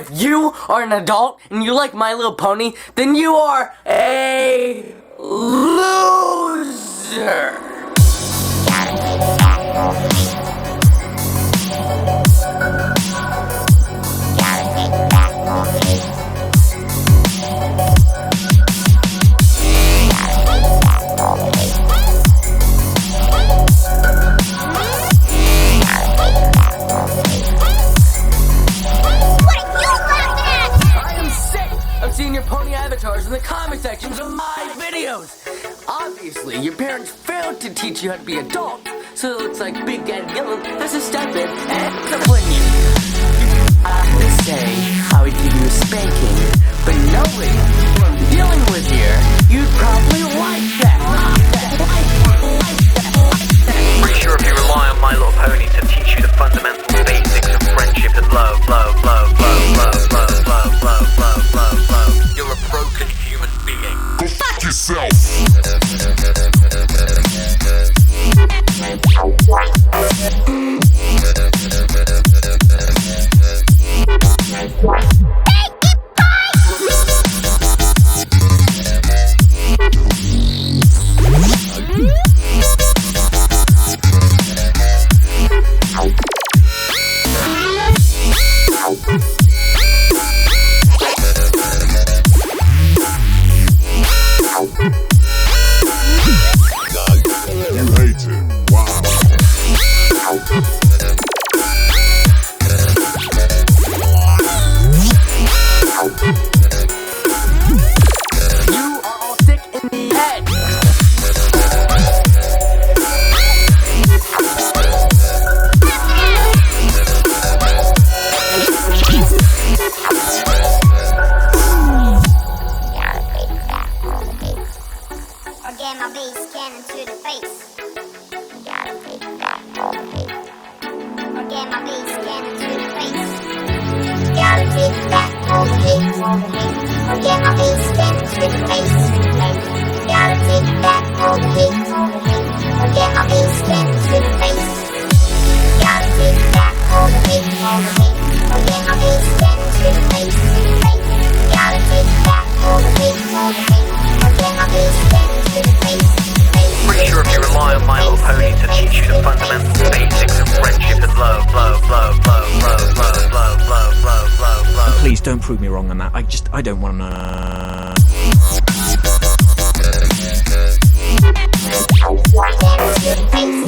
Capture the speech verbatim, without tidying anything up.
if you are an adult and you like My Little Pony, then you are a loser. Seeing your pony avatars in the comment sections of my videos. Obviously, your parents failed to teach you how to be adults, so it looks like Big Daddy Gillum has to step in and discipline you. I have to say, I would give you a spanking, but knowing who I'm dealing with here, you'd probably like that. Pretty sure if you rely on My Little Pony to teach you the fundamental basics of friendship and love, love, love, love, love, love, love, love, love, love, love, you're a broken human being. Go fuck yourself! Pretty sure if you rely on My Little Pony to teach you the fundamental basics of friendship and love, love, love, love, love, love, love, love, love, love, love. Please don't prove me wrong on that. I just, I don't want to.